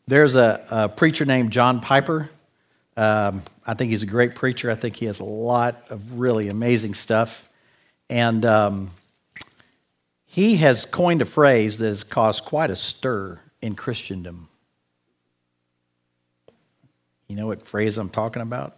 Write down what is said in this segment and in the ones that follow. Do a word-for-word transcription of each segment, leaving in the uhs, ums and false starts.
There's a, a preacher named John Piper. Um, I think he's a great preacher. I think he has a lot of really amazing stuff. And um, he has coined a phrase that has caused quite a stir in Christendom. You know what phrase I'm talking about?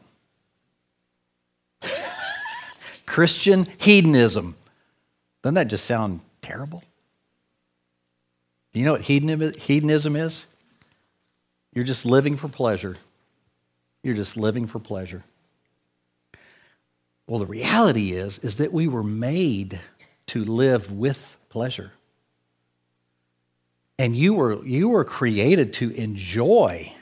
Christian hedonism. Doesn't that just sound terrible? Do you know what hedonism is? You're just living for pleasure. You're just living for pleasure. Well, the reality is, is that we were made to live with pleasure. And you were, you were created to enjoy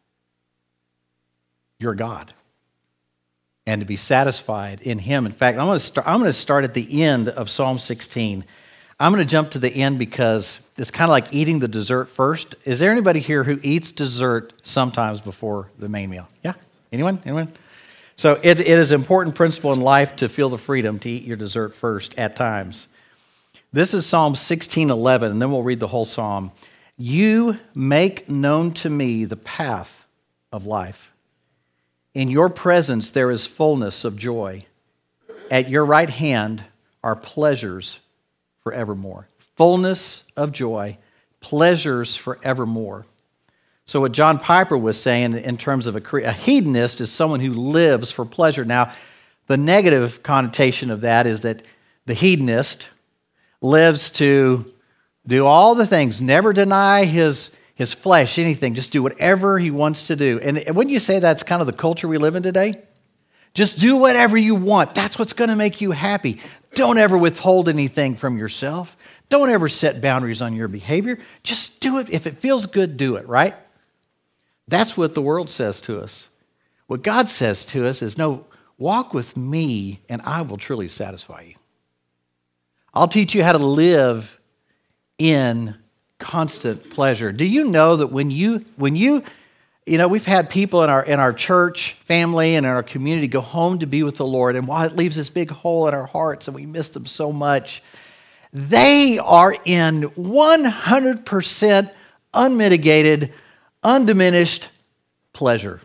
your God and to be satisfied in Him. In fact, I'm going to start, I'm going to start at the end of Psalm sixteen. I'm going to jump to the end because it's kind of like eating the dessert first. Is there anybody here who eats dessert sometimes before the main meal? Yeah? Anyone? Anyone? So it, it is an important principle in life to feel the freedom to eat your dessert first at times. This is Psalm sixteen eleven, and then we'll read the whole psalm. You make known to me the path of life. In your presence there is fullness of joy. At your right hand are pleasures forevermore. Fullness of joy, pleasures forevermore. So what John Piper was saying in terms of a, a hedonist is someone who lives for pleasure. Now, the negative connotation of that is that the hedonist lives to do all the things, never deny his, his flesh anything, just do whatever he wants to do. And wouldn't you say that's kind of the culture we live in today? Just do whatever you want. That's what's going to make you happy. Don't ever withhold anything from yourself. Don't ever set boundaries on your behavior. Just do it. If it feels good, do it, right? That's what the world says to us. What God says to us is, no, walk with me and I will truly satisfy you. I'll teach you how to live in constant pleasure. Do you know that when you, when you, you know, we've had people in our in our church family and in our community go home to be with the Lord, and while it leaves this big hole in our hearts and we miss them so much, they are in one hundred percent unmitigated, undiminished pleasure,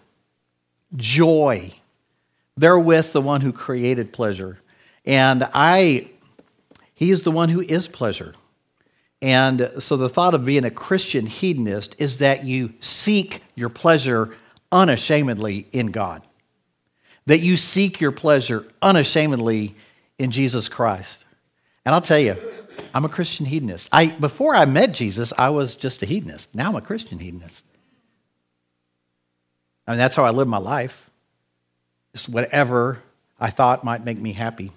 joy. They're with the one who created pleasure. And I, he is the one who is pleasure. And so the thought of being a Christian hedonist is that you seek your pleasure unashamedly in God. That you seek your pleasure unashamedly in Jesus Christ. And I'll tell you, I'm a Christian hedonist. I before I met Jesus, I was just a hedonist. Now I'm a Christian hedonist. I mean, that's how I live my life. Just whatever I thought might make me happy.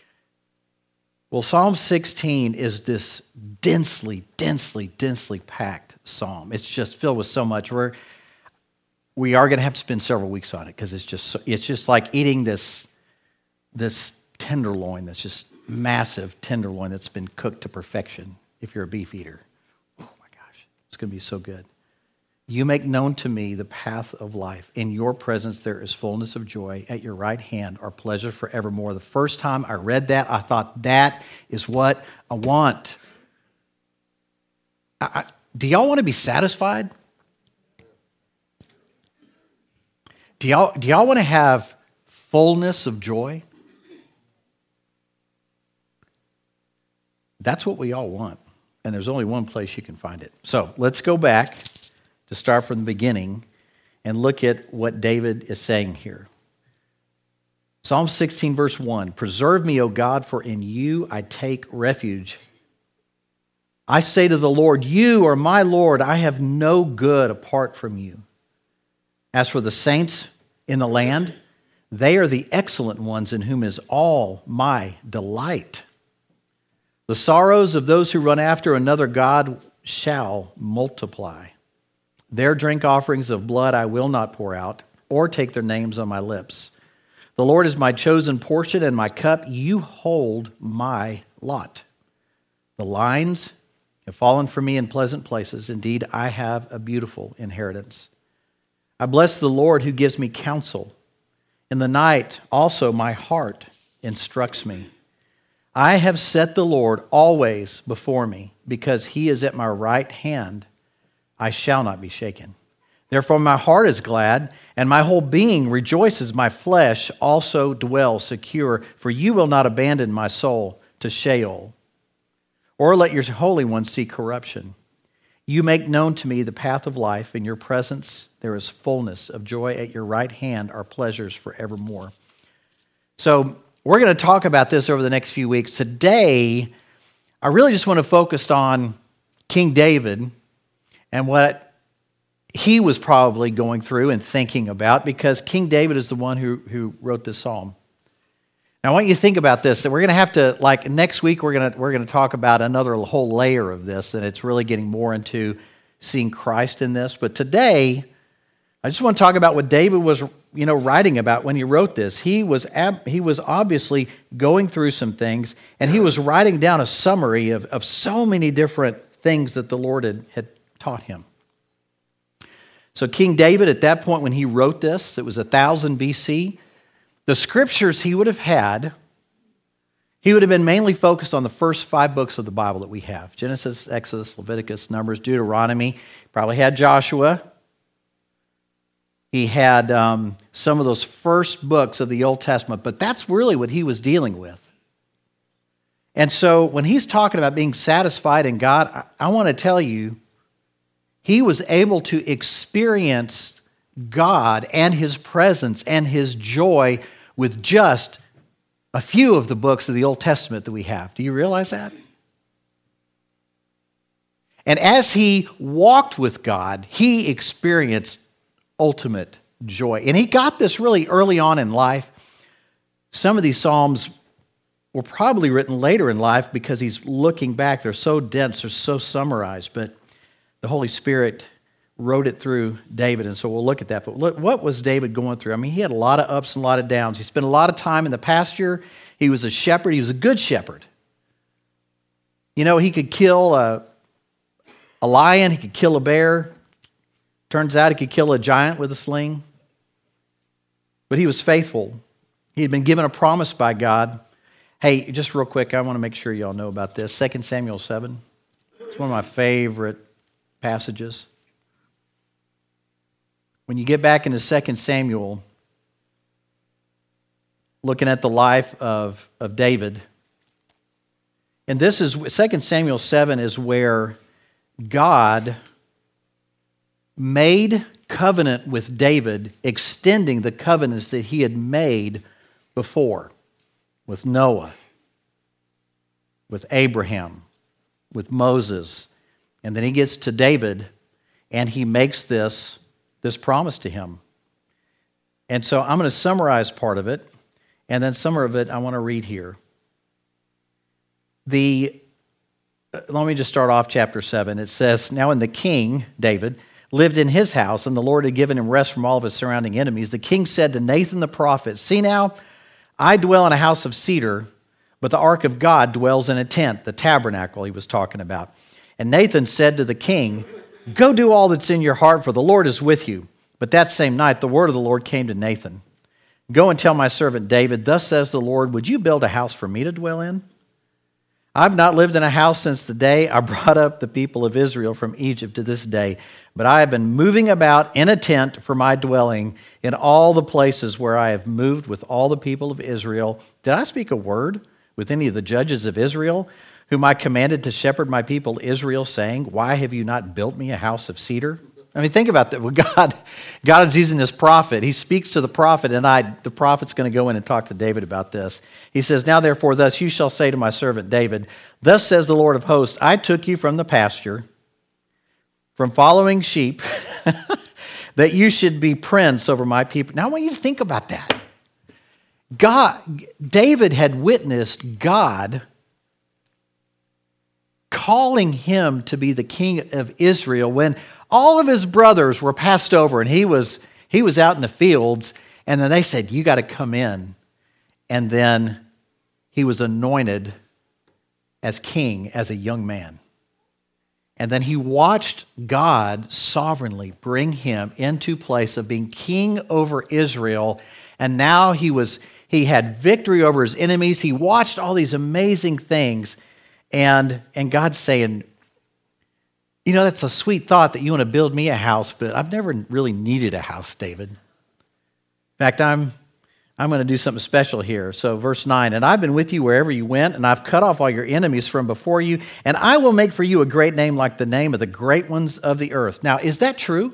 Well, Psalm sixteen is this densely, densely, densely packed psalm. It's just filled with so much. We're, we are going to have to spend several weeks on it because it's just so, it's just like eating this, this tenderloin that's just massive tenderloin that's been cooked to perfection if you're a beef eater. Oh my gosh, it's going to be so good. You make known to me the path of life. In your presence there is fullness of joy. At your right hand are pleasures forevermore. The first time I read that, I thought that is what I want. I, I, do y'all want to be satisfied? Do y'all, do y'all want to have fullness of joy? That's what we all want. And there's only one place you can find it. So let's go back to start from the beginning and look at what David is saying here. Psalm sixteen, verse one, preserve me, O God, for in you I take refuge. I say to the Lord, you are my Lord. I have no good apart from you. As for the saints in the land, they are the excellent ones in whom is all my delight. The sorrows of those who run after another God shall multiply. Their drink offerings of blood I will not pour out, or take their names on my lips. The Lord is my chosen portion and my cup. You hold my lot. The lines have fallen for me in pleasant places. Indeed, I have a beautiful inheritance. I bless the Lord who gives me counsel. In the night also my heart instructs me. I have set the Lord always before me, because he is at my right hand. I shall not be shaken. Therefore my heart is glad, and my whole being rejoices. My flesh also dwells secure, for you will not abandon my soul to Sheol, or let your Holy One see corruption. You make known to me the path of life. In your presence there is fullness of joy. At your right hand are pleasures forevermore. So we're going to talk about this over the next few weeks. Today, I really just want to focus on King David and what he was probably going through and thinking about, because King David is the one who, who wrote this psalm. Now, I want you to think about this. That we're going to have to, like next week, we're going to we're going to talk about another whole layer of this, and it's really getting more into seeing Christ in this. But today, I just want to talk about what David was, you know, writing about when he wrote this. He was ab- he was obviously going through some things, and he was writing down a summary of, of so many different things that the Lord had, had taught him. So King David, at that point when he wrote this, it was one thousand B C, the scriptures he would have had, he would have been mainly focused on the first five books of the Bible that we have. Genesis, Exodus, Leviticus, Numbers, Deuteronomy. Probably had Joshua. He had um, some of those first books of the Old Testament, but that's really what he was dealing with. And so when he's talking about being satisfied in God, I, I want to tell you, he was able to experience God and His presence and His joy with just a few of the books of the Old Testament that we have. Do you realize that? And as he walked with God, he experienced ultimate joy. And he got this really early on in life. Some of these Psalms were probably written later in life because he's looking back. They're so dense, they're so summarized, but the Holy Spirit wrote it through David, and so we'll look at that. But look, what was David going through? I mean, he had a lot of ups and a lot of downs. He spent a lot of time in the pasture. He was a shepherd. He was a good shepherd. You know, he could kill a, a lion. He could kill a bear. Turns out he could kill a giant with a sling. But he was faithful. He had been given a promise by God. Hey, just real quick, I want to make sure y'all know about this. Second Samuel seven. It's one of my favorite passages. When you get back into Second Samuel, looking at the life of, of David, and this is, Second Samuel seven is where God made covenant with David, extending the covenants that he had made before with Noah, with Abraham, with Moses. And then he gets to David, and he makes this this promise to him. And so I'm going to summarize part of it, and then some of it I want to read here. The let me just start off chapter seven. It says, "Now when the king, David, lived in his house, and the Lord had given him rest from all of his surrounding enemies, the king said to Nathan the prophet, 'See now, I dwell in a house of cedar, but the ark of God dwells in a tent,'" the tabernacle he was talking about. "And Nathan said to the king, 'Go do all that's in your heart, for the Lord is with you.' But that same night the word of the Lord came to Nathan. 'Go and tell my servant David, thus says the Lord, would you build a house for me to dwell in? I've not lived in a house since the day I brought up the people of Israel from Egypt to this day, but I have been moving about in a tent for my dwelling in all the places where I have moved with all the people of Israel. Did I speak a word with any of the judges of Israel, whom I commanded to shepherd my people Israel, saying, why have you not built me a house of cedar?'" I mean, think about that. Well, God, God is using this prophet. He speaks to the prophet, and I, the prophet's going to go in and talk to David about this. He says, "Now therefore, thus you shall say to my servant David, thus says the Lord of hosts, I took you from the pasture, from following sheep, that you should be prince over my people." Now I want you to think about that. God, David had witnessed God calling him to be the king of Israel when all of his brothers were passed over and he was he was out in the fields, and then they said, "You got to come in." And then he was anointed as king as a young man. And then he watched God sovereignly bring him into place of being king over Israel. And now he was he had victory over his enemies. He watched all these amazing things. And, and God's saying, You know, that's a sweet thought that you want to build me a house, but I've never really needed a house, David. In fact, I'm I'm going to do something special here. So verse nine, and I've been with you wherever you went, and I've cut off all your enemies from before you, and I will make for you a great name like the name of the great ones of the earth. Now, is that true?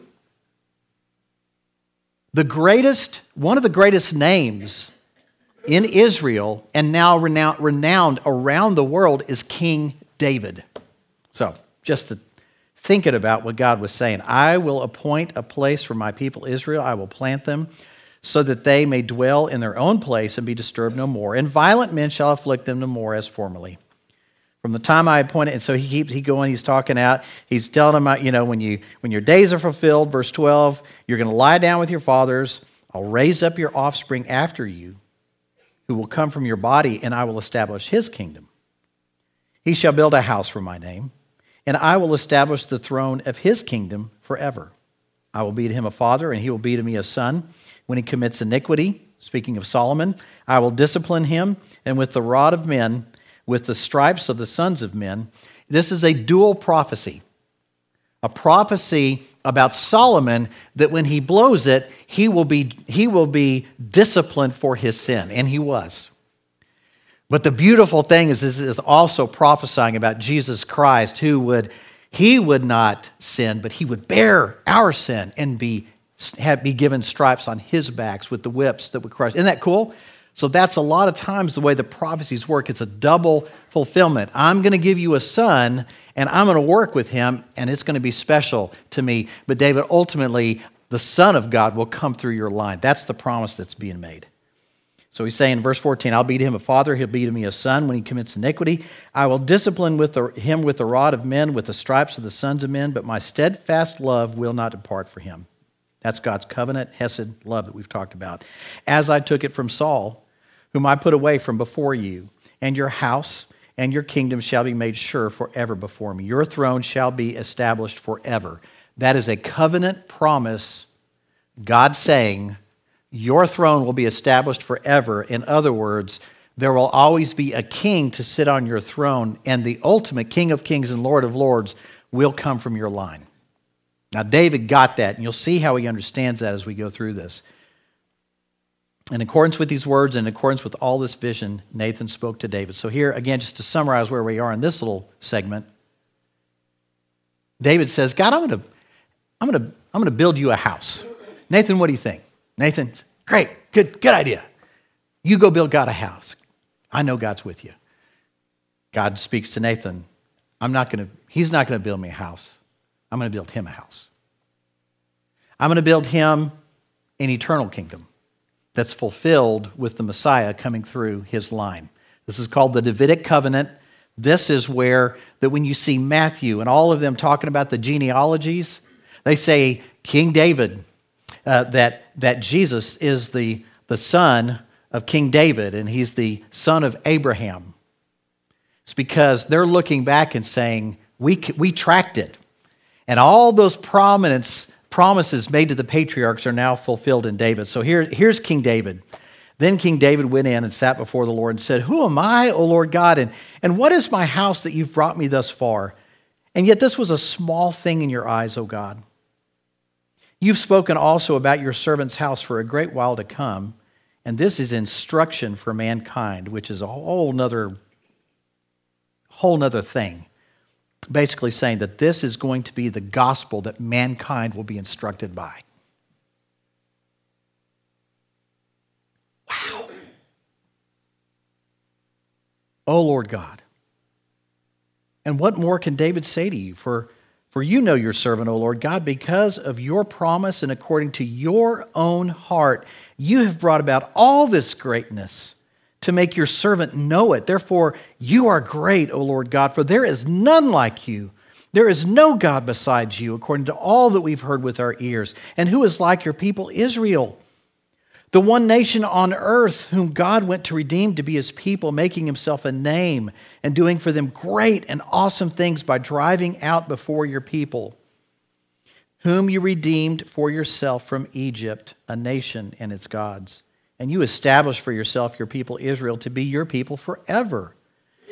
The greatest, one of the greatest names in Israel and now renowned, renowned around the world is King David. So, just to thinking about what God was saying, I will appoint a place for my people Israel. I will plant them so that they may dwell in their own place and be disturbed no more. And violent men shall afflict them no more as formerly. From the time I appointed, and so he keeps he going, he's talking out, he's telling them, you know, when you when your days are fulfilled, verse twelve, you're going to lie down with your fathers. I'll raise up your offspring after you, who will come from your body, and I will establish his kingdom. He shall build a house for my name, and I will establish the throne of his kingdom forever. I will be to him a father, and he will be to me a son. When he commits iniquity, speaking of Solomon, I will discipline him, and with the rod of men, with the stripes of the sons of men. This is a dual prophecy. A prophecy about Solomon that when he blows it, he will be, he will be disciplined for his sin, and he was. But the beautiful thing is this is also prophesying about Jesus Christ, who would, he would not sin, but he would bear our sin and be, have, be given stripes on his backs with the whips that would crush. Isn't that cool? So that's a lot of times the way the prophecies work. It's a double fulfillment. I'm going to give you a son, and I'm going to work with him, and it's going to be special to me. But David, ultimately, the Son of God will come through your line. That's the promise that's being made. So he's saying in verse fourteen, I'll be to him a father, he'll be to me a son when he commits iniquity. I will discipline with the, him with the rod of men, with the stripes of the sons of men, but my steadfast love will not depart from him. That's God's covenant, hesed love that we've talked about. As I took it from Saul, whom I put away from before you, and your house and your kingdom shall be made sure forever before me. Your throne shall be established forever. That is a covenant promise, God saying, your throne will be established forever. In other words, there will always be a king to sit on your throne, and the ultimate King of Kings and Lord of Lords will come from your line. Now, David got that, and you'll see how he understands that as we go through this. In accordance with these words, and in accordance with all this vision, Nathan spoke to David. So here, again, just to summarize where we are in this little segment, David says, God, I'm going to, I'm going to, I'm going to build you a house. Nathan, what do you think? Nathan, great, good, good idea. You go build God a house. I know God's with you. God speaks to Nathan. I'm not going to, he's not going to build me a house. I'm going to build him a house. I'm going to build him an eternal kingdom that's fulfilled with the Messiah coming through his line. This is called the Davidic covenant. This is where, that when you see Matthew and all of them talking about the genealogies, they say King David, uh, that, that Jesus is the, the son of King David, and he's the son of Abraham. It's because they're looking back and saying, we, we tracked it. And all those prominence promises made to the patriarchs are now fulfilled in David. So here, here's King David. Then King David went in and sat before the Lord and said, who am I, O Lord God, and, and what is my house that you've brought me thus far? And yet this was a small thing in your eyes, O God. You've spoken also about your servant's house for a great while to come, and this is instruction for mankind, which is a whole nother, whole nother thing. Basically saying that this is going to be the gospel that mankind will be instructed by. Wow. Oh, Lord God. And what more can David say to you? For, for you know your servant, O Lord God, because of your promise and according to your own heart, you have brought about all this greatness to make your servant know it. Therefore, you are great, O Lord God, for there is none like you. There is no God besides you, according to all that we've heard with our ears. And who is like your people, Israel? The one nation on earth whom God went to redeem to be his people, making himself a name and doing for them great and awesome things by driving out before your people, whom you redeemed for yourself from Egypt, a nation and its gods. And you established for yourself your people Israel to be your people forever.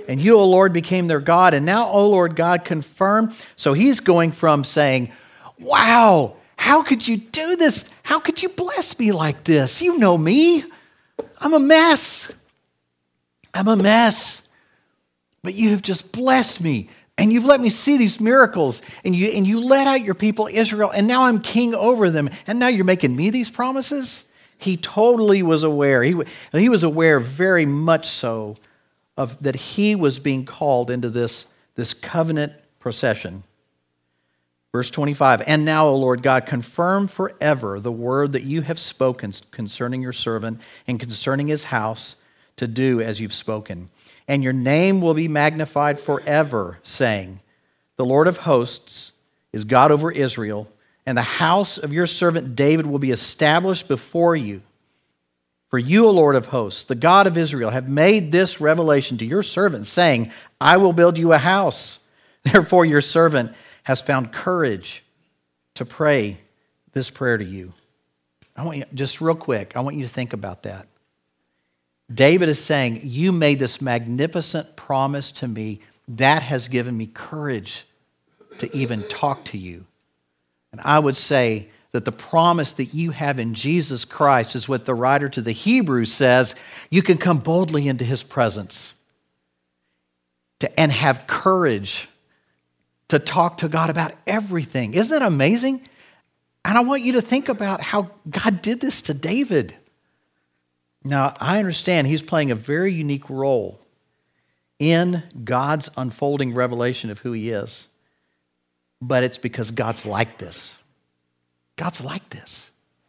And you, O Lord, became their God. And now, O Lord God, confirm. So he's going from saying, wow, how could you do this? How could you bless me like this? You know me. I'm a mess. I'm a mess. But you have just blessed me. And you've let me see these miracles. And you, and you let out your people Israel. And now I'm king over them. And now you're making me these promises? He totally was aware. He, he was aware very much so of that he was being called into this, this covenant procession. Verse twenty-five, and now, O Lord God, confirm forever the word that you have spoken concerning your servant and concerning his house to do as you've spoken. And your name will be magnified forever, saying, the Lord of hosts is God over Israel, and the house of your servant David will be established before you. For you, O Lord of hosts, the God of Israel, have made this revelation to your servant, saying, I will build you a house. Therefore your servant has found courage to pray this prayer to you. I want you, just real quick, I want you to think about that. David is saying, you made this magnificent promise to me. That has given me courage to even talk to you. And I would say that the promise that you have in Jesus Christ is what the writer to the Hebrews says, you can come boldly into his presence to, and have courage to talk to God about everything. Isn't that amazing? And I want you to think about how God did this to David. Now, I understand he's playing a very unique role in God's unfolding revelation of who he is. But it's because God's like this. God's like this.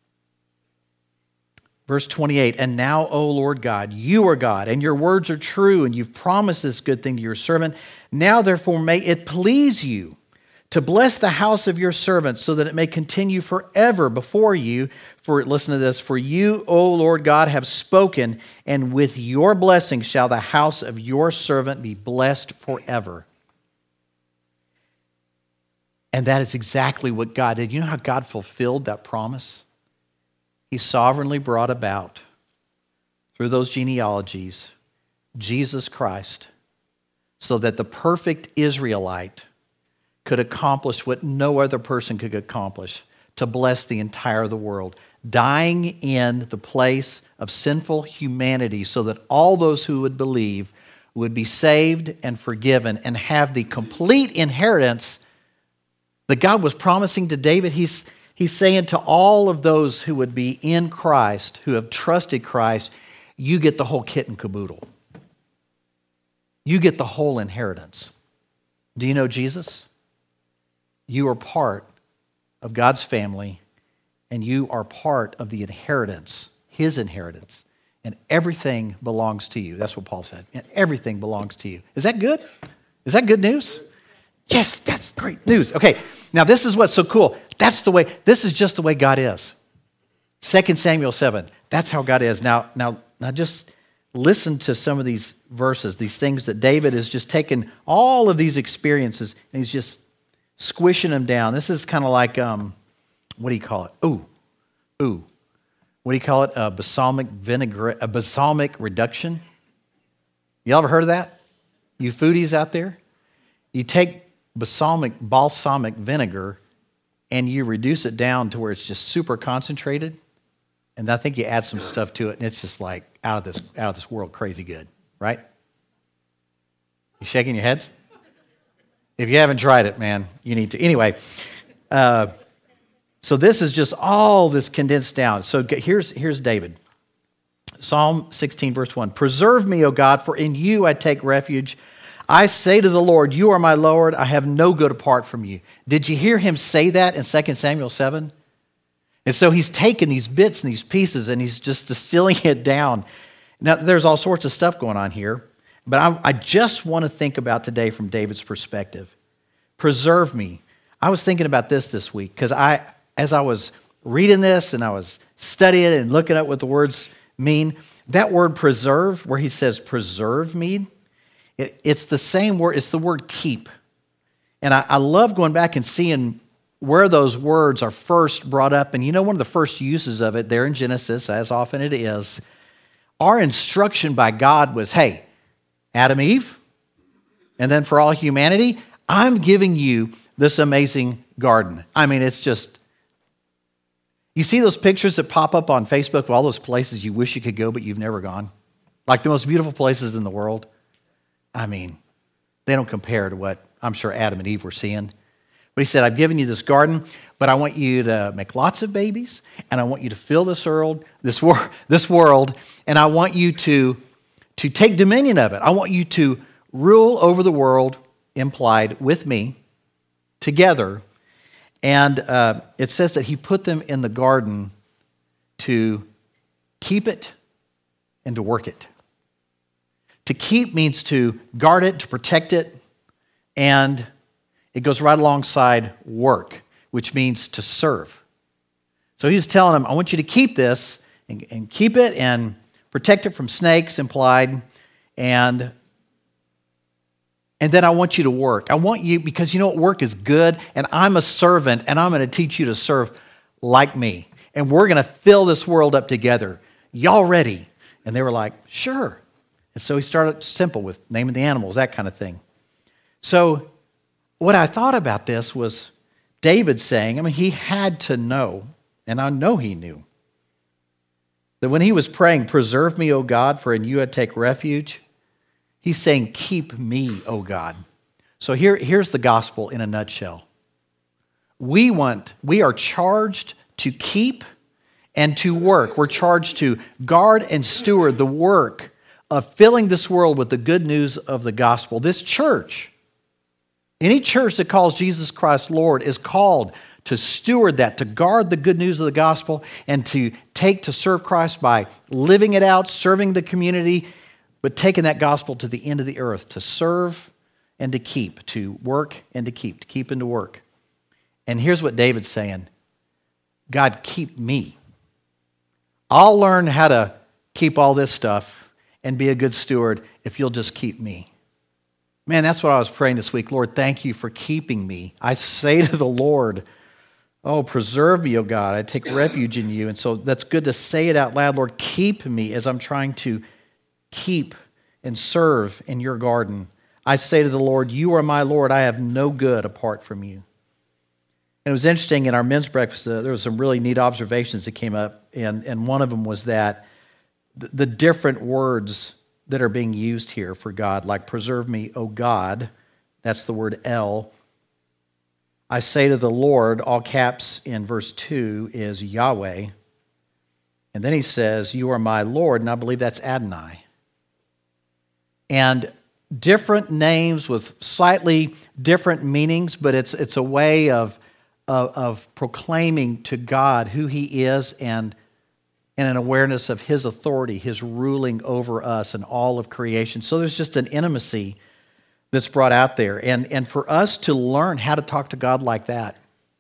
Verse twenty-eight, and now, O Lord God, you are God, and your words are true, and you've promised this good thing to your servant. Now, therefore, may it please you to bless the house of your servant so that it may continue forever before you. For, listen to this, for you, O Lord God, have spoken, and with your blessing shall the house of your servant be blessed forever. And that is exactly what God did. You know how God fulfilled that promise? He sovereignly brought about, through those genealogies, Jesus Christ, so that the perfect Israelite could accomplish what no other person could accomplish, to bless the entire of the world, dying in the place of sinful humanity so that all those who would believe would be saved and forgiven and have the complete inheritance that God was promising to David. He's, he's saying to all of those who would be in Christ, who have trusted Christ, you get the whole kit and caboodle. You get the whole inheritance. Do you know Jesus? You are part of God's family, and you are part of the inheritance, his inheritance, and everything belongs to you. That's what Paul said. And everything belongs to you. Is that good? Is that good news? Yes, that's great news. Okay, now this is what's so cool. That's the way, this is just the way God is. Second Samuel seven, that's how God is. Now, now, now just listen to some of these verses, these things that David has just taken all of these experiences and he's just squishing them down. This is kind of like, um, what do you call it? Ooh, ooh. What do you call it? A balsamic vinegar, a balsamic reduction. You ever heard of that? You foodies out there? You take balsamic, balsamic vinegar and you reduce it down to where it's just super concentrated. And I think you add some stuff to it and it's just like out of this, out of this world crazy good, right? You shaking your heads? If you haven't tried it, man, you need to. Anyway, uh, so this is just all this condensed down. So here's, here's David. Psalm sixteen, verse one. Preserve me, O God, for in you I take refuge. I say to the Lord, you are my Lord. I have no good apart from you. Did you hear him say that in Second Samuel seven? And so he's taking these bits and these pieces and he's just distilling it down. Now, there's all sorts of stuff going on here. But I, I just want to think about today from David's perspective. Preserve me. I was thinking about this this week because I, as I was reading this and I was studying and looking at what the words mean, that word preserve, where he says preserve me, it, it's the same word, it's the word keep. And I, I love going back and seeing where those words are first brought up. And you know, one of the first uses of it there in Genesis, as often it is, our instruction by God was, hey, Adam, Eve, And then for all humanity, I'm giving you this amazing garden. I mean, it's just, you see those pictures that pop up on Facebook of all those places you wish you could go, but you've never gone? Like the most beautiful places in the world. I mean, they don't compare to what I'm sure Adam and Eve were seeing. But he said, I've given you this garden, but I want you to make lots of babies, and I want you to fill this world, this, wor- this world, and I want you to, to take dominion of it. I want you to rule over the world, implied, with me, together. And uh, it says that he put them in the garden to keep it and to work it. To keep means to guard it, to protect it, and it goes right alongside work, which means to serve. So he was telling them, I want you to keep this and, and keep it and protect it from snakes, implied, and, and then I want you to work. I want you, because you know what, work is good, and I'm a servant, and I'm going to teach you to serve like me. And we're going to fill this world up together. Y'all ready? And they were like, sure. And so he started simple with naming the animals, that kind of thing. So what I thought about this was David saying, I mean, he had to know, and I know he knew, that when he was praying, preserve me, O God, for in you I take refuge, he's saying, keep me, O God. So here, here's the gospel in a nutshell. We want, we are charged to keep and to work. We're charged to guard and steward the work of filling this world with the good news of the gospel. This church, any church that calls Jesus Christ Lord is called to steward that, to guard the good news of the gospel, and to take to serve Christ by living it out, serving the community, but taking that gospel to the end of the earth, to serve and to keep, to work and to keep, to keep and to work. And here's what David's saying, God, keep me. I'll learn how to keep all this stuff and be a good steward if you'll just keep me. Man, that's what I was praying this week. Lord, thank you for keeping me. I say to the Lord, oh, preserve me, oh God. I take refuge in you. And so that's good to say it out loud. Lord, keep me as I'm trying to keep and serve in your garden. I say to the Lord, you are my Lord. I have no good apart from you. And it was interesting in our men's breakfast, uh, there were some really neat observations that came up. And, and one of them was that the, the different words that are being used here for God, like preserve me, O God, that's the word El. I say to the Lord, all caps in verse two is Yahweh. And then he says, you are my Lord, and I believe that's Adonai. And different names with slightly different meanings, but it's it's a way of, of, of proclaiming to God who he is and and an awareness of his authority, his ruling over us and all of creation. So there's just an intimacy that's brought out there. And, and for us to learn how to talk to God like that,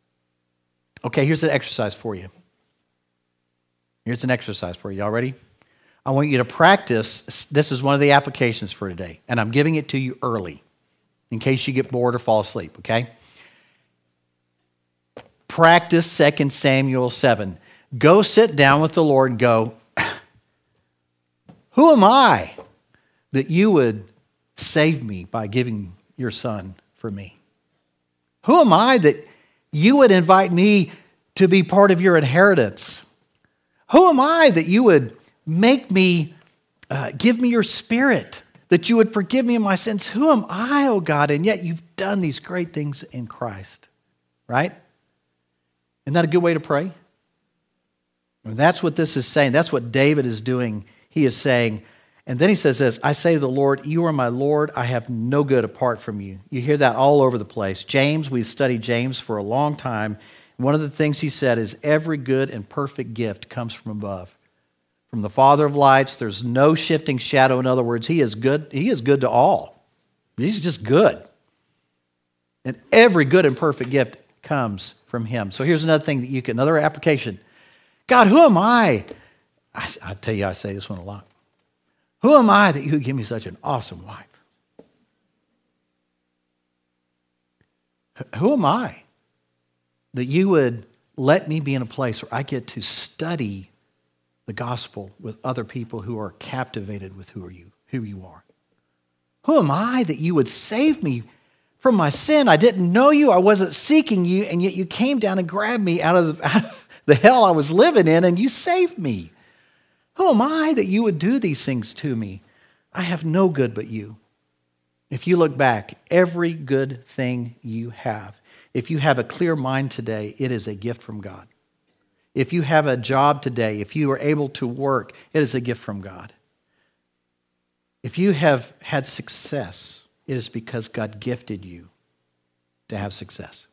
okay, here's an exercise for you. Here's an exercise for you. Y'all ready? I want you to practice. This is one of the applications for today, and I'm giving it to you early in case you get bored or fall asleep, okay? Practice Second Samuel seven. Go sit down with the Lord and go, who am I that you would save me by giving your son for me? Who am I that you would invite me to be part of your inheritance? Who am I that you would make me, uh, give me your spirit, that you would forgive me of my sins? Who am I, oh God? And yet you've done these great things in Christ, right? Isn't that a good way to pray? And that's what this is saying. That's what David is doing. He is saying, and then he says this, I say to the Lord, you are my Lord. I have no good apart from you. You hear that all over the place. James, we've studied James for a long time. One of the things he said is every good and perfect gift comes from above. From the Father of lights, there's no shifting shadow. In other words, he is good. He is good to all. He's just good. And every good and perfect gift comes from him. So here's another thing that you can, another application. God, who am I? I, I tell you, I say this one a lot. Who am I that you would give me such an awesome wife? Who am I that you would let me be in a place where I get to study the gospel with other people who are captivated with who are you, who you are? Who am I that you would save me from my sin? I didn't know you. I wasn't seeking you, and yet you came down and grabbed me out of, the, out of the hell I was living in, and you saved me. Who am I that you would do these things to me? I have no good but you. If you look back, every good thing you have, if you have a clear mind today, it is a gift from God. If you have a job today, if you are able to work, it is a gift from God. If you have had success, it is because God gifted you to have success.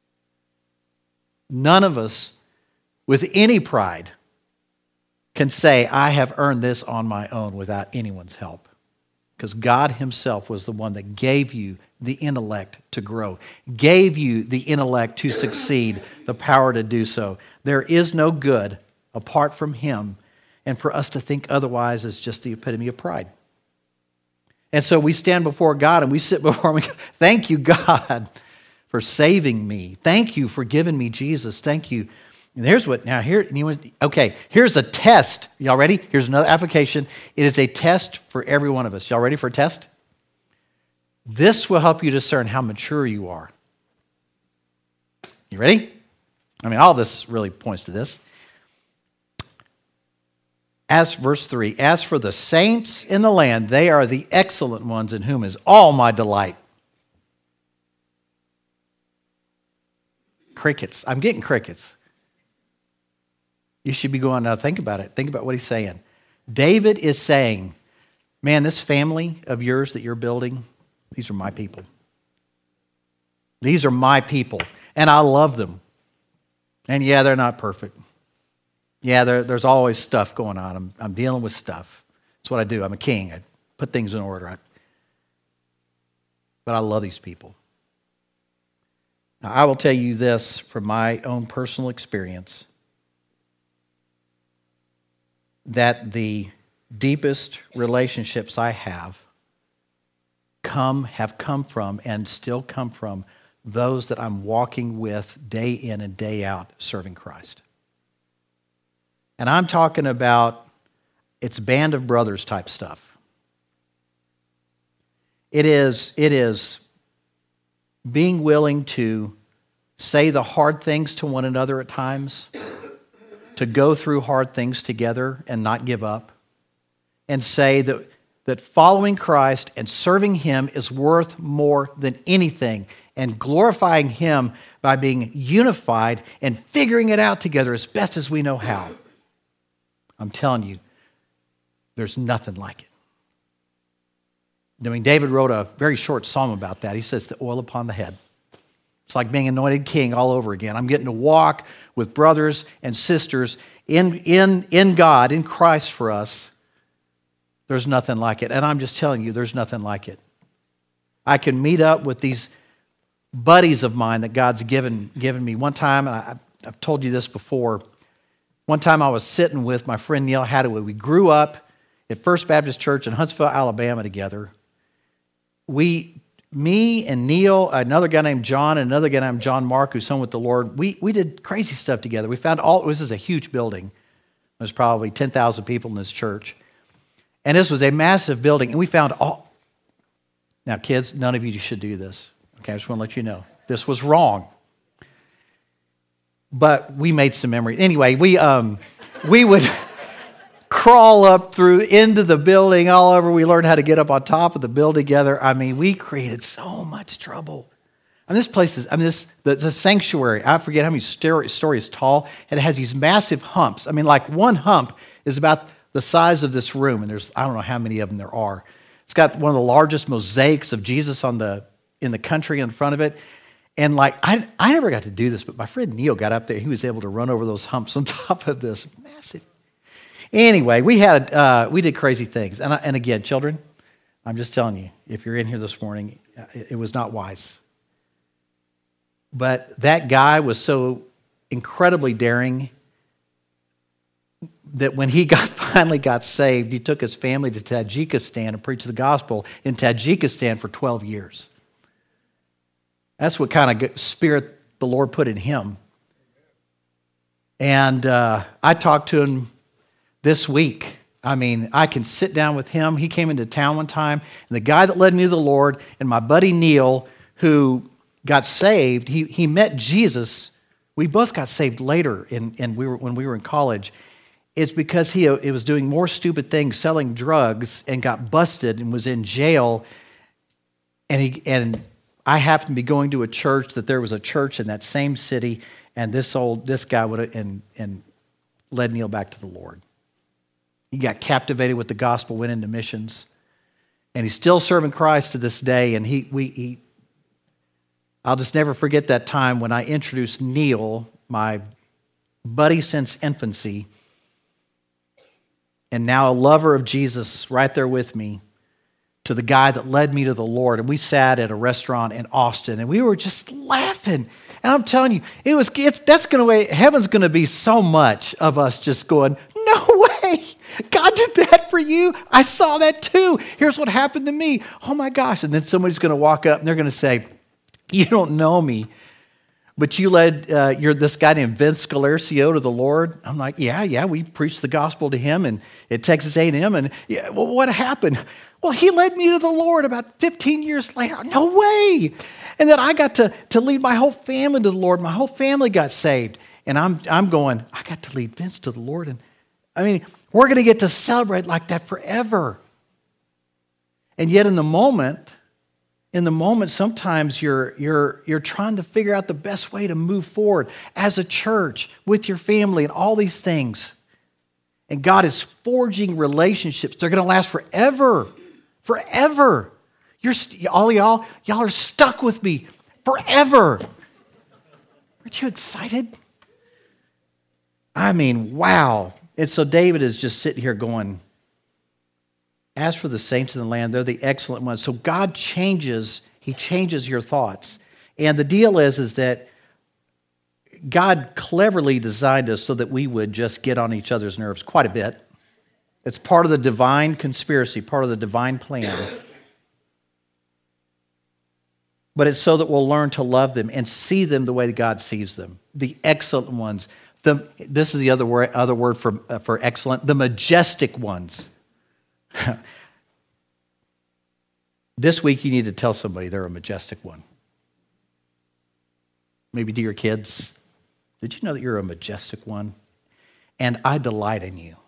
None of us with any pride can say, I have earned this on my own without anyone's help. Because God himself was the one that gave you the intellect to grow, gave you the intellect to succeed, the power to do so. There is no good apart from him, and for us to think otherwise is just the epitome of pride. And so we stand before God and we sit before him and go, thank you, God, for saving me. Thank you for giving me Jesus. Thank you. And here's what, now here, okay, here's a test. Y'all ready? Here's another application. It is a test for every one of us. Y'all ready for a test? This will help you discern how mature you are. You ready? I mean, all this really points to this. As verse three, as for the saints in the land, they are the excellent ones in whom is all my delight. Crickets. I'm getting crickets. You should be going, now think about it. Think about what he's saying. David is saying, man, this family of yours that you're building, these are my people. These are my people, and I love them. And yeah, they're not perfect. Yeah, there, there's always stuff going on. I'm, I'm dealing with stuff. That's what I do. I'm a king. I put things in order. I, but I love these people. Now, I will tell you this from my own personal experience, that the deepest relationships I have come, have come from and still come from those that I'm walking with day in and day out serving Christ. And I'm talking about, it's band of brothers type stuff. It is, it is being willing to say the hard things to one another at times, to go through hard things together and not give up, and say that, that following Christ and serving him is worth more than anything, and glorifying him by being unified and figuring it out together as best as we know how. I'm telling you, there's nothing like it. I mean, David wrote a very short psalm about that. He says, the oil upon the head. It's like being anointed king all over again. I'm getting to walk with brothers and sisters in, in, in God, in Christ for us. There's nothing like it. And I'm just telling you, there's nothing like it. I can meet up with these buddies of mine that God's given, given me. One time, and I, I've told you this before, one time I was sitting with my friend Neil Hadaway. We grew up at First Baptist Church in Huntsville, Alabama together. We... Me and Neil, another guy named John, and another guy named John Mark, who's home with the Lord, we, we did crazy stuff together. We found all, this is a huge building. There's probably ten thousand people in this church. And this was a massive building, and we found all, now kids, none of you should do this. Okay, I just want to let you know. This was wrong. But we made some memories. Anyway, we, um, we would crawl up through into the building all over. We learned how to get up on top of the building together. I mean, we created so much trouble. And this place is, I mean, this the, the sanctuary, I forget how many story, stories tall, and it has these massive humps. I mean, like one hump is about the size of this room, and there's, I don't know how many of them there are. It's got one of the largest mosaics of Jesus on the in the country in front of it. And like, I, I never got to do this, but my friend Neil got up there. He was able to run over those humps on top of this massive. Anyway, we had uh, we did crazy things, and I, and again, children, I'm just telling you, if you're in here this morning, it, it was not wise. But that guy was so incredibly daring that when he got finally got saved, he took his family to Tajikistan and preached the gospel in Tajikistan for twelve years. That's what kind of spirit the Lord put in him. And uh, I talked to him this week I mean, I can sit down with him. He came into town one time, and the guy that led me to the Lord and my buddy Neil, who got saved, he, he met Jesus. We both got saved later in, in we were, when we were in college. It's because he, he was doing more stupid things, selling drugs, and got busted and was in jail. And he and I happened to be going to a church that there was a church in that same city, and this old this guy would and and led Neil back to the Lord. He got captivated with the gospel, went into missions, and he's still serving Christ to this day. And he we he, I'll just never forget that time when I introduced Neil, my buddy since infancy, and now a lover of Jesus, right there with me, to the guy that led me to the Lord. And we sat at a restaurant in Austin, and we were just laughing. And I'm telling you, it was it's, that's going to heaven's going to be so much of us just going, no way, God did that for you. I saw that too. Here's what happened to me. Oh my gosh! And then somebody's going to walk up and they're going to say, "You don't know me, but you led uh, you're this guy named Vince Scalercio to the Lord." I'm like, "Yeah, yeah, we preached the gospel to him and at Texas A and M, and yeah, well, what happened?" Well, he led me to the Lord about fifteen years later. No way. And then I got to, to lead my whole family to the Lord. My whole family got saved. And I'm I'm going, I got to lead Vince to the Lord. And I mean, we're going to get to celebrate like that forever. And yet in the moment, in the moment, sometimes you're you're you're trying to figure out the best way to move forward as a church, with your family, and all these things. And God is forging relationships. They're going to last forever. Forever. You're st- all y'all, y'all are stuck with me forever. Aren't you excited? I mean, wow. And so David is just sitting here going, as for the saints in the land, they're the excellent ones. So God changes, he changes your thoughts. And the deal is, is that God cleverly designed us so that we would just get on each other's nerves quite a bit. It's part of the divine conspiracy, part of the divine plan. But it's so that we'll learn to love them and see them the way that God sees them. The excellent ones. The, this is the other word, other word for, uh, for excellent. The majestic ones. This week you need to tell somebody they're a majestic one. Maybe to your kids. Did you know that you're a majestic one? And I delight in you.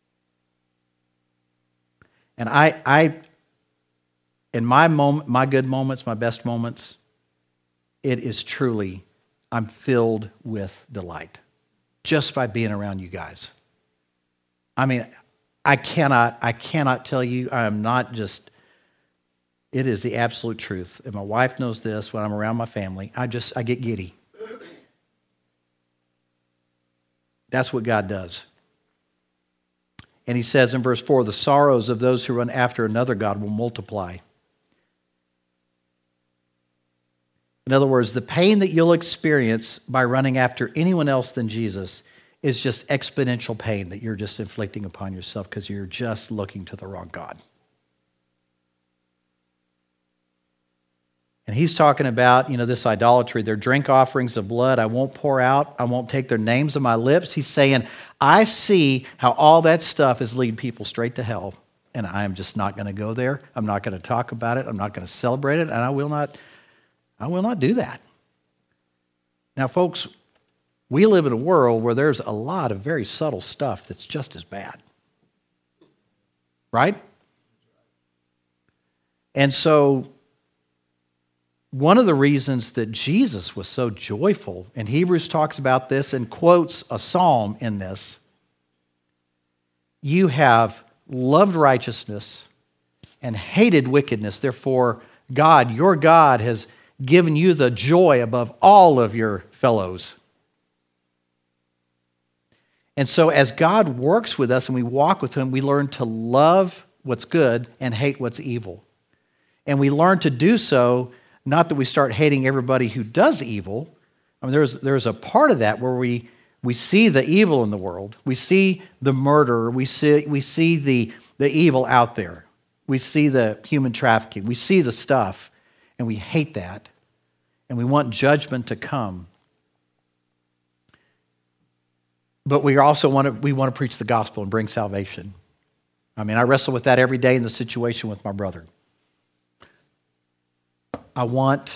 And I, I, in my moment, my good moments, my best moments, it is truly, I'm filled with delight just by being around you guys. I mean, I cannot, I cannot tell you, I am not just, it is the absolute truth. And my wife knows this when I'm around my family. I just, I get giddy. That's what God does. And he says in verse four, the sorrows of those who run after another God will multiply. In other words, the pain that you'll experience by running after anyone else than Jesus is just exponential pain that you're just inflicting upon yourself because you're just looking to the wrong God. And he's talking about, you know, this idolatry. Their drink offerings of blood I won't pour out. I won't take their names on my lips. He's saying, I see how all that stuff is leading people straight to hell. And I am just not going to go there. I'm not going to talk about it. I'm not going to celebrate it. And I will not, I will not do that. Now, folks, we live in a world where there's a lot of very subtle stuff that's just as bad. Right? And so, one of the reasons that Jesus was so joyful, and Hebrews talks about this and quotes a psalm in this, you have loved righteousness and hated wickedness. Therefore, God, your God, has given you the joy above all of your fellows. And so as God works with us and we walk with him, we learn to love what's good and hate what's evil. And we learn to do so, not that we start hating everybody who does evil. I mean, there's, there's a part of that where we, we see the evil in the world. We see the murder. We see, we see the, the evil out there. We see the human trafficking. We see the stuff, and we hate that. And we want judgment to come. But we also want to, we want to preach the gospel and bring salvation. I mean, I wrestle with that every day in the situation with my brother. I want,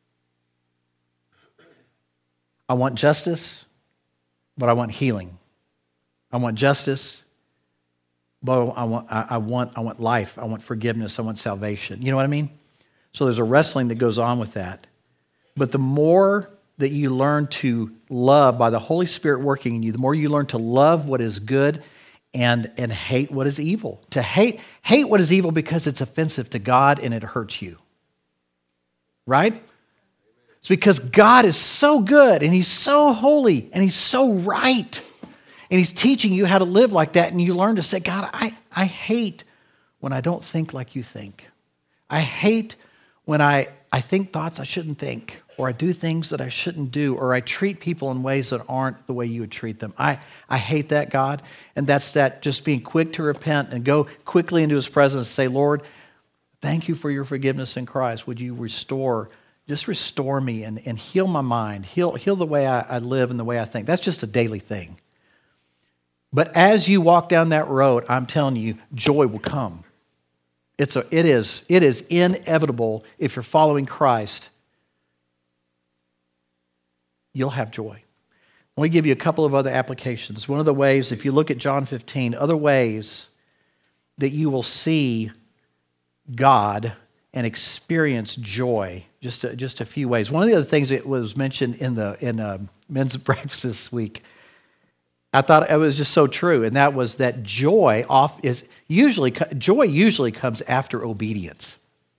I want justice, but I want healing. I want justice, but I want, I, I want, I want life. I want forgiveness. I want salvation. You know what I mean? So there's a wrestling that goes on with that. But the more that you learn to love by the Holy Spirit working in you, the more you learn to love what is good and, and hate what is evil. To hate, hate what is evil because it's offensive to God and it hurts you. Right? It's because God is so good and He's so holy and He's so right. And He's teaching you how to live like that, and you learn to say, God, I, I hate when I don't think like you think. I hate when I, I think thoughts I shouldn't think, or I do things that I shouldn't do, or I treat people in ways that aren't the way you would treat them. I, I hate that, God. And that's that just being quick to repent and go quickly into His presence and say, Lord, thank you for your forgiveness in Christ. Would you restore, just restore me and, and heal my mind, heal, heal the way I, I live and the way I think. That's just a daily thing. But as you walk down that road, I'm telling you, joy will come. It's a, it is, it is inevitable if you're following Christ. You'll have joy. Let me give you a couple of other applications. One of the ways, if you look at John fifteen, other ways that you will see God and experience joy, just a, just a few ways. One of the other things that was mentioned in the in uh, men's breakfast this week, I thought it was just so true, and that was that joy off is usually joy usually comes after obedience.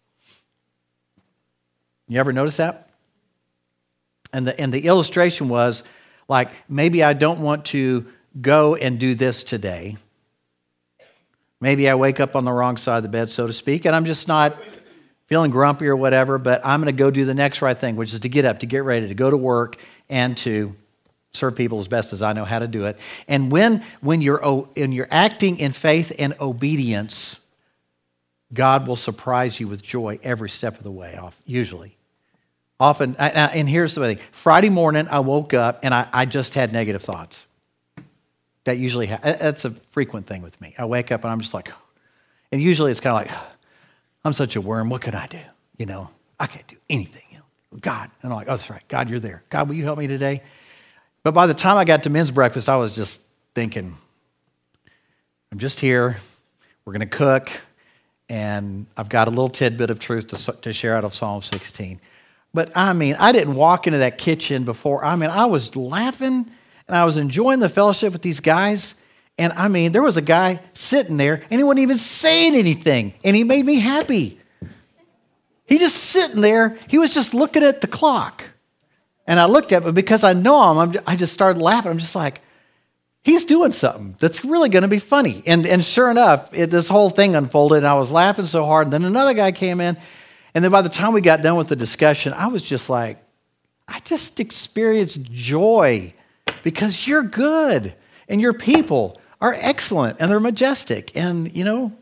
You ever notice that? And the and the illustration was like, maybe I don't want to go and do this today. Maybe I wake up on the wrong side of the bed, so to speak, and I'm just not feeling grumpy or whatever, but I'm going to go do the next right thing, which is to get up, to get ready, to go to work, and to serve people as best as I know how to do it. And when, when, you're, when you're acting in faith and obedience, God will surprise you with joy every step of the way, off, usually. Often, and here's the thing. Friday morning, I woke up and I, I just had negative thoughts. That usually, ha- that's a frequent thing with me. I wake up and I'm just like, and usually it's kind of like, I'm such a worm, what can I do? You know, I can't do anything. You know, God, and I'm like, oh, that's right. God, you're there. God, will you help me today? But by the time I got to men's breakfast, I was just thinking, I'm just here. We're going to cook. And I've got a little tidbit of truth to, to share out of Psalm sixteen. But I mean, I didn't walk into that kitchen before. I mean, I was laughing and I was enjoying the fellowship with these guys. And I mean, there was a guy sitting there and he wasn't even saying anything. And he made me happy. He just sitting there. He was just looking at the clock. And I looked at him, because I know him, I'm, I just started laughing. I'm just like, he's doing something that's really going to be funny. And, and sure enough, it, this whole thing unfolded, and I was laughing so hard. And then another guy came in, and then by the time we got done with the discussion, I was just like, I just experienced joy because you're good, and your people are excellent, and they're majestic. And, you know,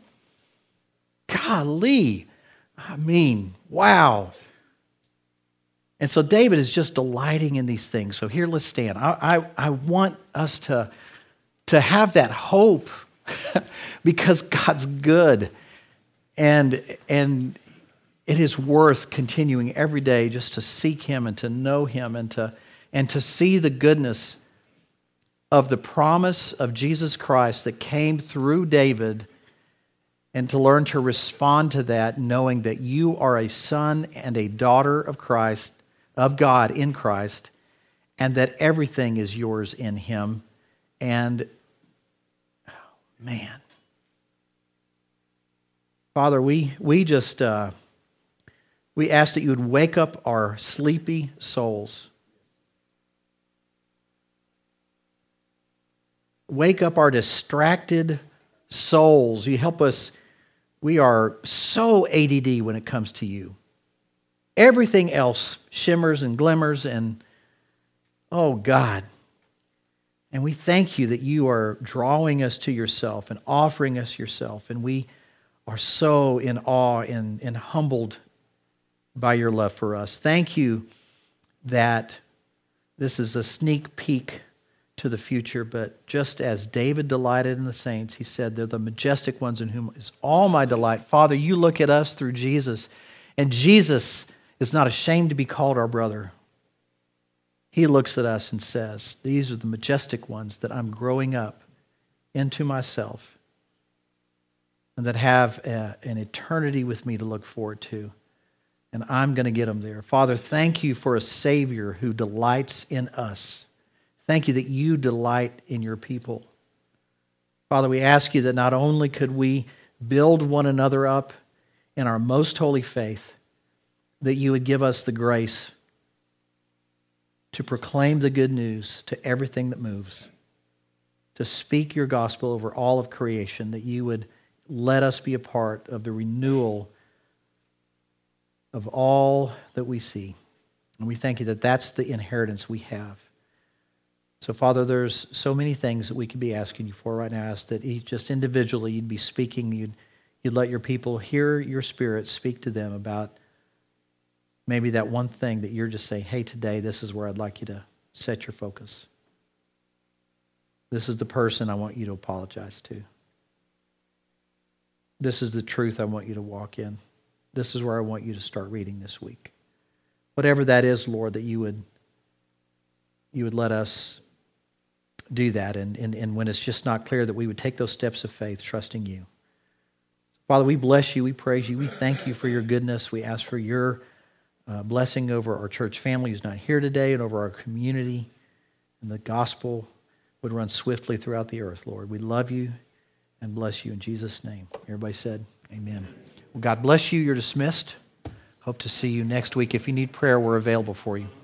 golly, I mean, wow. And so David is just delighting in these things. So here, let's stand. I, I, I want us to, to have that hope because God's good. And, and it is worth continuing every day just to seek Him and to know Him and to, and to see the goodness of the promise of Jesus Christ that came through David, and to learn to respond to that knowing that you are a son and a daughter of Christ, of God in Christ, and that everything is yours in Him. And, oh, man. Father, we, we just, uh, we ask that you would wake up our sleepy souls. Wake up our distracted souls. You help us. We are so A D D when it comes to you. Everything else shimmers and glimmers and, oh God. And we thank you that you are drawing us to yourself and offering us yourself. And we are so in awe and, and humbled by your love for us. Thank you that this is a sneak peek to the future, but just as David delighted in the saints, he said, they're the majestic ones in whom is all my delight. Father, you look at us through Jesus, and Jesus is not ashamed to be called our brother. He looks at us and says, these are the majestic ones that I'm growing up into myself and that have a, an eternity with me to look forward to. And I'm going to get them there. Father, thank you for a Savior who delights in us. Thank you that you delight in your people. Father, we ask you that not only could we build one another up in our most holy faith, that you would give us the grace to proclaim the good news to everything that moves, to speak your gospel over all of creation, that you would let us be a part of the renewal of all that we see. And we thank you that that's the inheritance we have. So, Father, there's so many things that we could be asking you for right now. I ask that each, just individually you'd be speaking, you'd, you'd let your people hear your Spirit speak to them about maybe that one thing that you're just saying, hey, today this is where I'd like you to set your focus. This is the person I want you to apologize to. This is the truth I want you to walk in. This is where I want you to start reading this week. Whatever that is, Lord, that you would you would let us do that. And, and, and when it's just not clear, that we would take those steps of faith, trusting you. Father, we bless you. We praise you. We thank you for your goodness. We ask for your uh, blessing over our church family who's not here today and over our community. And the gospel would run swiftly throughout the earth, Lord. We love you and bless you in Jesus' name. Everybody said, amen. Well, God bless you. You're dismissed. Hope to see you next week. If you need prayer, we're available for you.